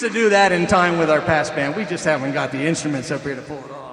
to do that in time with our past band. We just haven't got the instruments up here to pull it off.